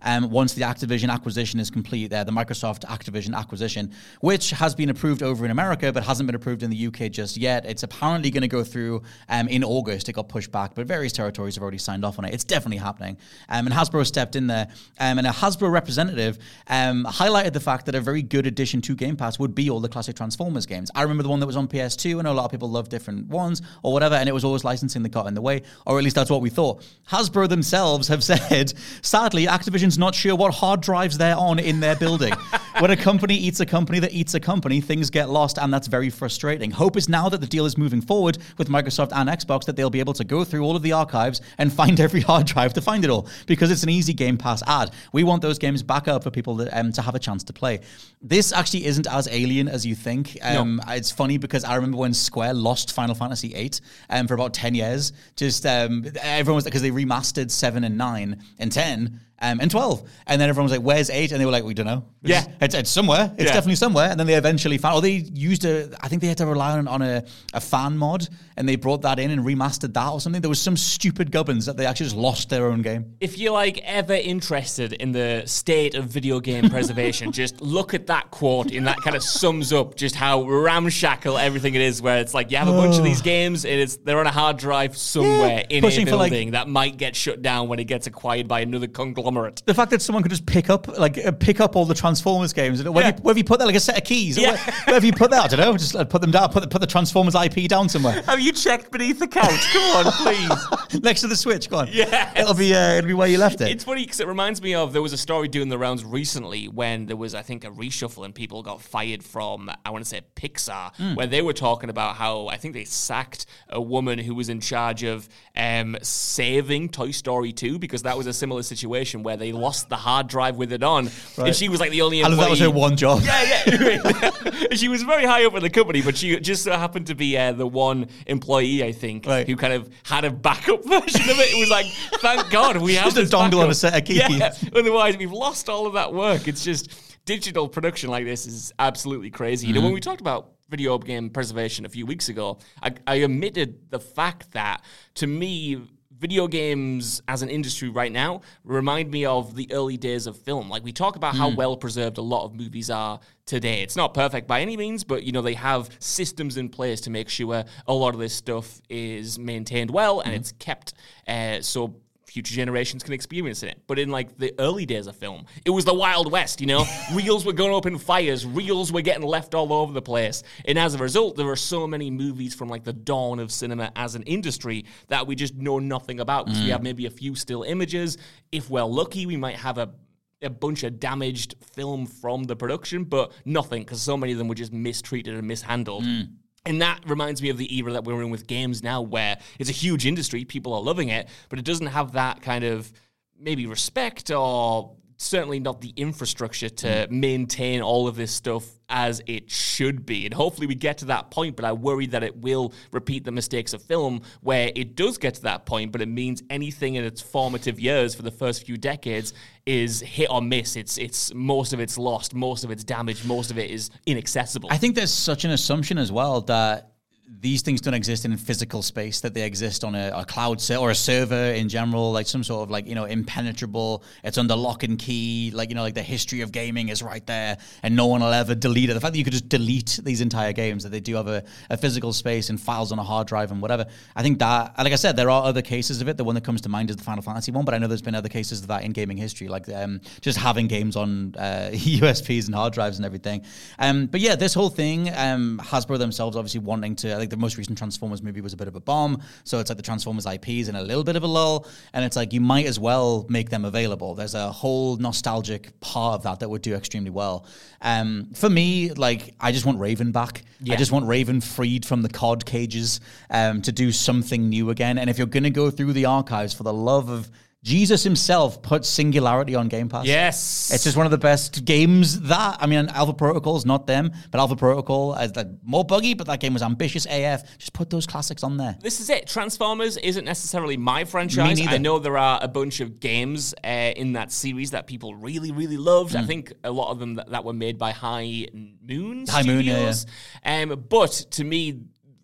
um, once the Activision acquisition is complete, uh, the Microsoft Activision acquisition, which has been approved over in America but hasn't been approved in the U K just yet. It's apparently going to go through um, in August. It got pushed back, but various territories have already signed off on it. It's definitely happening. Um, and Hasbro stepped in there, um, and a Hasbro representative um, highlighted the fact that a very good addition to Game Pass would be all the classic Transformers games. I remember the one that was on P S two. I know a lot of people love different ones or whatever, and it was always licensing that got in the way, or at least that's what we thought. Hasbro themselves have said, sadly, Activision's not sure what hard drives they're on in their building. When a company eats a company that eats a company, things get lost, and that's very frustrating. Hope is now that the deal is moving forward with Microsoft and Xbox that they'll be able to go through all of the archives and find every hard drive to find it all, because it's an easy Game Pass ad. We want those games back up for people that, um, to have a chance to play. This actually isn't as alien as you think. Um, no. It's funny because I remember when Square lost Final Fantasy eight um, for about ten years. Just um, everyone was, because they remastered seven and nine and ten. Um, and twelve. And then everyone was like, where's eight? And they were like, we don't know. It's, yeah. It's, it's somewhere. It's yeah. definitely somewhere. And then they eventually found, or they used a, I think they had to rely on, on a, a fan mod, and they brought that in and remastered that or something. There was some stupid gubbins that they actually just lost their own game. If you're like ever interested in the state of video game preservation, just look at that quote, and that kind of sums up just how ramshackle everything it is, where it's like you have a bunch of these games, and it's, they're on a hard drive somewhere yeah. in Pushing a building like, that might get shut down when it gets acquired by another conglomerate. The fact that someone could just pick up, like, uh, pick up all the Transformers games. Where, yeah. have you, where have you put that? Like a set of keys? Yeah. Where, where have you put that? I don't know. Just uh, put them down. Put the, put the Transformers I P down somewhere. Have you checked beneath the couch? Come on, please. Next to the Switch. Go on. Yeah. It'll be. Uh, it'll be where you left it. It's funny because it reminds me of, there was a story doing the rounds recently when there was, I think, a reshuffle and people got fired from, I want to say, Pixar, mm. where they were talking about how I think they sacked a woman who was in charge of um, saving Toy Story two, because that was a similar situation where they lost the hard drive with it on, right. and she was like the only employee. I love that was her one job. Yeah, yeah. She was very high up in the company, but she just so happened to be uh, the one employee, I think, right. who kind of had a backup version of it. It was like, thank God we have just this a dongle backup. On a set of keys. Yeah. Otherwise, we've lost all of that work. It's just digital production like this is absolutely crazy. Mm-hmm. You know, when we talked about video game preservation a few weeks ago, I, I omitted the fact that, to me, video games as an industry right now remind me of the early days of film. Like, we talk about mm. how well preserved a lot of movies are today. It's not perfect by any means, but, you know, they have systems in place to make sure a lot of this stuff is maintained well and mm. it's kept uh, so future generations can experience it. But in, like, the early days of film, it was the Wild West, you know? Reels were going up in fires. Reels were getting left all over the place. And as a result, there are so many movies from, like, the dawn of cinema as an industry that we just know nothing about. Because mm. we have maybe a few still images. If we're lucky, we might have a a bunch of damaged film from the production, but nothing, because so many of them were just mistreated and mishandled. Mm. And that reminds me of the era that we're in with games now, where it's a huge industry, people are loving it, but it doesn't have that kind of maybe respect, or certainly not the infrastructure to mm. maintain all of this stuff as it should be. And hopefully we get to that point, but I worry that it will repeat the mistakes of film, where it does get to that point, but it means anything in its formative years for the first few decades is hit or miss. It's it's most of it's lost, most of it's damaged, most of it is inaccessible. I think there's such an assumption as well that these things don't exist in physical space, that they exist on a, a cloud ser- or a server in general, like some sort of, like, you know, impenetrable, it's under lock and key, like, you know, like the history of gaming is right there and no one will ever delete it. The fact that you could just delete these entire games, that they do have a, a physical space and files on a hard drive and whatever. I think that, like I said, there are other cases of it. The one that comes to mind is the Final Fantasy one, but I know there's been other cases of that in gaming history, like um, just having games on uh, U S Bs and hard drives and everything. Um, but yeah, this whole thing, um, Hasbro themselves obviously wanting to, I think the most recent Transformers movie was a bit of a bomb, so it's like the Transformers I Ps in a little bit of a lull, and it's like you might as well make them available. There's a whole nostalgic part of that that would do extremely well. Um, for me, like, I just want Raven back. Yeah. I just want Raven freed from the C O D cages um, to do something new again. And if you're going to go through the archives, for the love of Jesus himself, put Singularity on Game Pass. Yes. It's just one of the best games that, I mean, Alpha Protocol's not them, but Alpha Protocol is like more buggy, but that game was ambitious A F. Just put those classics on there. This is it. Transformers isn't necessarily my franchise. I know there are a bunch of games uh, in that series that people really, really loved. Mm. I think a lot of them that, that were made by High Moon High Studios. Moon, yeah, yeah. Um, but to me,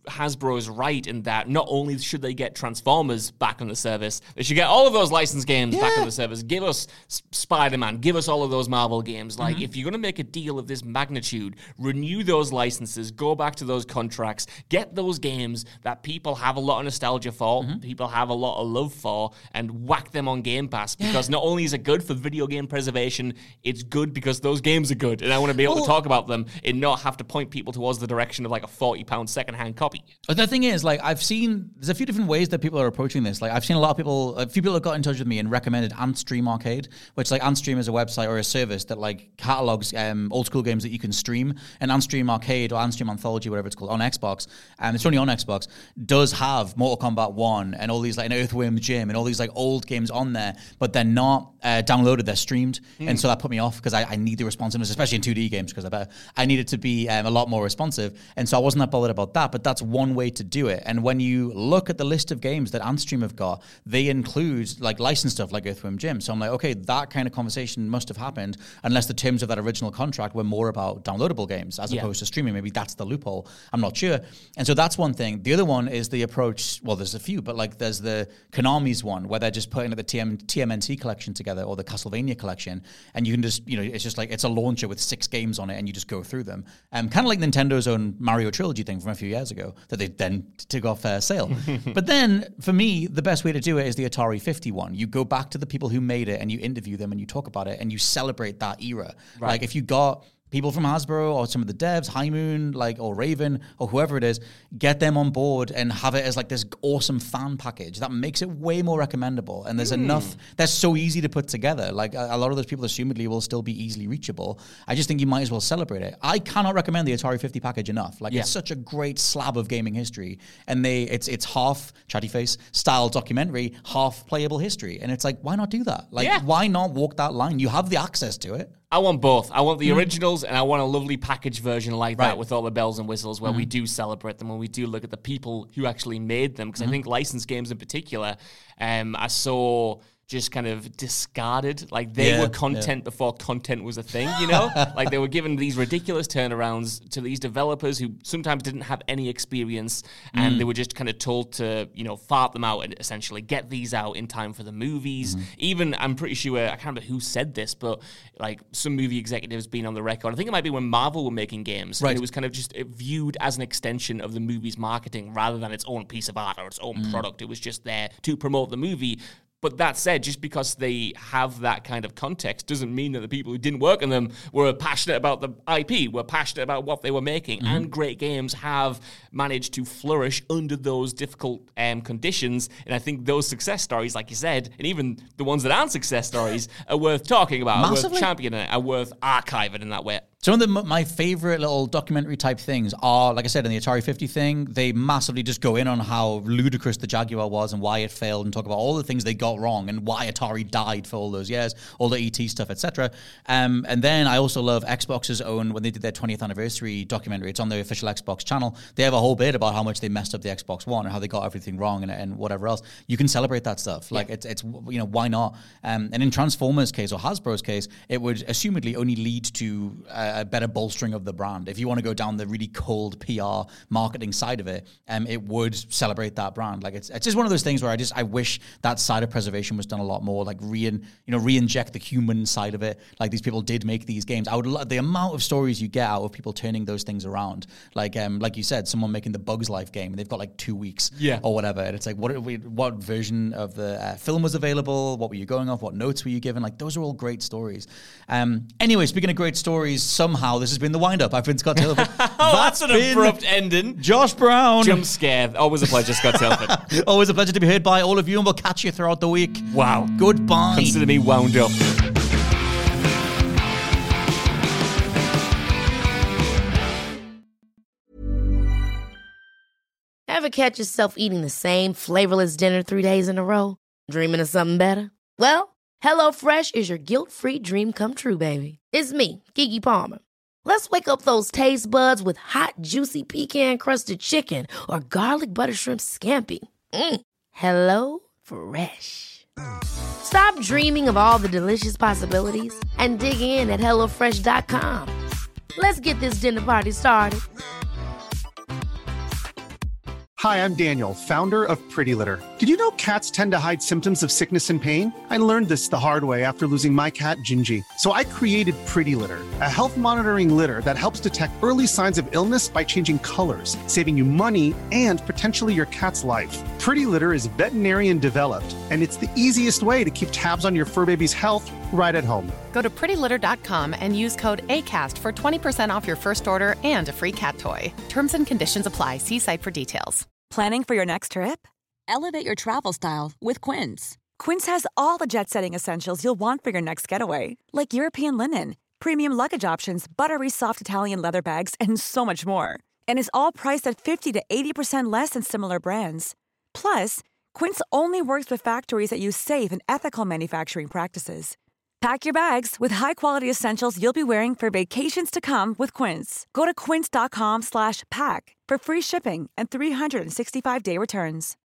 Hasbro is right in that not only should they get Transformers back on the service, they should get all of those licensed games yeah. back on the service. Give us S- Spider-Man, give us all of those Marvel games. Like, mm-hmm. if you're going to make a deal of this magnitude, renew those licenses, go back to those contracts, get those games that people have a lot of nostalgia for, mm-hmm. people have a lot of love for, and whack them on Game Pass. Because yeah. not only is it good for video game preservation, it's good because those games are good. And I want to be able well, to talk about them and not have to point people towards the direction of like a forty pound secondhand copy. But the thing is, like, I've seen, there's a few different ways that people are approaching this. Like, I've seen a lot of people, a few people have got in touch with me and recommended Antstream Arcade, which, like, Antstream is a website or a service that, like, catalogs um, old school games that you can stream. And Antstream Arcade or Antstream Anthology, whatever it's called, on Xbox, and um, it's only on Xbox, does have Mortal Kombat one and all these, like, an Earthworm Jim and all these, like, old games on there, but they're not uh, downloaded, they're streamed. Mm. And so that put me off because I, I need the responsiveness, especially in two D games, because I bet I need it to be um, a lot more responsive. And so I wasn't that bothered about that, but that's one way to do it. And when you look at the list of games that Antstream have got, they include like licensed stuff like Earthworm Jim. So I'm like, okay, that kind of conversation must have happened unless the terms of that original contract were more about downloadable games as yeah. opposed to streaming. Maybe that's the loophole. I'm not sure. And so that's one thing. The other one is the approach, well, there's a few, but like there's the Konami's one where they're just putting the T M- T M N T collection together or the Castlevania collection. And you can just, you know, it's just like, it's a launcher with six games on it and you just go through them. Um, kind of like Nintendo's own Mario Trilogy thing from a few years ago that they then took off uh, sale. But then, for me, the best way to do it is the Atari fifty one. You go back to the people who made it and you interview them and you talk about it and you celebrate that era. Right. Like, if you got people from Hasbro or some of the devs, High Moon, like, or Raven, or whoever it is, get them on board and have it as like this awesome fan package that makes it way more recommendable. And there's mm. enough that's so easy to put together. Like, a, a lot of those people assumedly will still be easily reachable. I just think you might as well celebrate it. I cannot recommend the Atari fifty package enough. Like, yeah. it's such a great slab of gaming history, and they it's it's half chatty face style documentary, half playable history, and it's like, why not do that? Like, yeah. why not walk that line? You have the access to it. I want both. I want the mm. originals, and I want a lovely packaged version like right. that with all the bells and whistles where mm. we do celebrate them, and we do look at the people who actually made them. Because mm. I think licensed games in particular um, are so just kind of discarded. Like, they yeah, were content yeah. before content was a thing, you know? Like, they were given these ridiculous turnarounds to these developers who sometimes didn't have any experience, and mm. they were just kind of told to, you know, fart them out and essentially get these out in time for the movies. Mm-hmm. Even, I'm pretty sure, I can't remember who said this, but, like, some movie executives being on the record. I think it might be when Marvel were making games, right. and it was kind of just viewed as an extension of the movie's marketing rather than its own piece of art or its own mm. product. It was just there to promote the movie. But that said, just because they have that kind of context doesn't mean that the people who didn't work on them were passionate about the I P, were passionate about what they were making. Mm-hmm. And great games have managed to flourish under those difficult um, conditions. And I think those success stories, like you said, and even the ones that aren't success stories, are worth talking about, Massively. are worth championing it, are worth archiving in that way. Some of the, my favorite little documentary type things are, like I said, in the Atari fifty thing, they massively just go in on how ludicrous the Jaguar was and why it failed, and talk about all the things they got wrong and why Atari died for all those years, all the E T stuff, et cetera. Um, and then I also love Xbox's own, when they did their twentieth anniversary documentary, it's on the official Xbox channel, they have a whole bit about how much they messed up the Xbox One and how they got everything wrong and, and whatever else. You can celebrate that stuff. Like, yeah. it's, it's, you know, why not? Um, and in Transformers' case, or Hasbro's case, it would assumedly only lead to a better bolstering of the brand. If you want to go down the really cold P R marketing side of it, um, it would celebrate that brand. Like, it's it's just one of those things where I just I wish that side of preservation was done a lot more. Like, re you know re-inject the human side of it. Like, these people did make these games. I would love the amount of stories you get out of people turning those things around. Like um like you said, someone making the Bugs Life game and they've got like two weeks yeah. or whatever. And it's like, what what version of the uh, film was available? What were you going off? What notes were you given? Like, those are all great stories. Um. Anyway, speaking of great stories, somehow this has been the wind-up. I've been Scott Tilford. Oh, that's an abrupt ending. Josh Brown. Jump scare. Always a pleasure, Scott Tilford. Always a pleasure to be heard by all of you, and we'll catch you throughout the week. Wow. Goodbye. Consider me wound up. Ever catch yourself eating the same flavorless dinner three days in a row? Dreaming of something better? Well, HelloFresh is your guilt-free dream come true, baby. It's me, Keke Palmer. Let's wake up those taste buds with hot, juicy pecan-crusted chicken or garlic butter shrimp scampi. Mm. Hello Fresh. Stop dreaming of all the delicious possibilities and dig in at hello fresh dot com. Let's get this dinner party started. Hi, I'm Daniel, founder of Pretty Litter. Did you know cats tend to hide symptoms of sickness and pain? I learned this the hard way after losing my cat, Gingy. So I created Pretty Litter, a health monitoring litter that helps detect early signs of illness by changing colors, saving you money and potentially your cat's life. Pretty Litter is veterinarian developed, and it's the easiest way to keep tabs on your fur baby's health right at home. Go to pretty litter dot com and use code ACAST for twenty percent off your first order and a free cat toy. Terms and conditions apply. See site for details. Planning for your next trip? Elevate your travel style with Quince. Quince has all the jet-setting essentials you'll want for your next getaway, like European linen, premium luggage options, buttery soft Italian leather bags, and so much more. And is all priced at fifty to eighty percent less than similar brands. Plus, Quince only works with factories that use safe and ethical manufacturing practices. Pack your bags with high-quality essentials you'll be wearing for vacations to come with Quince. Go to quince dot com slash pack for free shipping and three sixty-five day returns.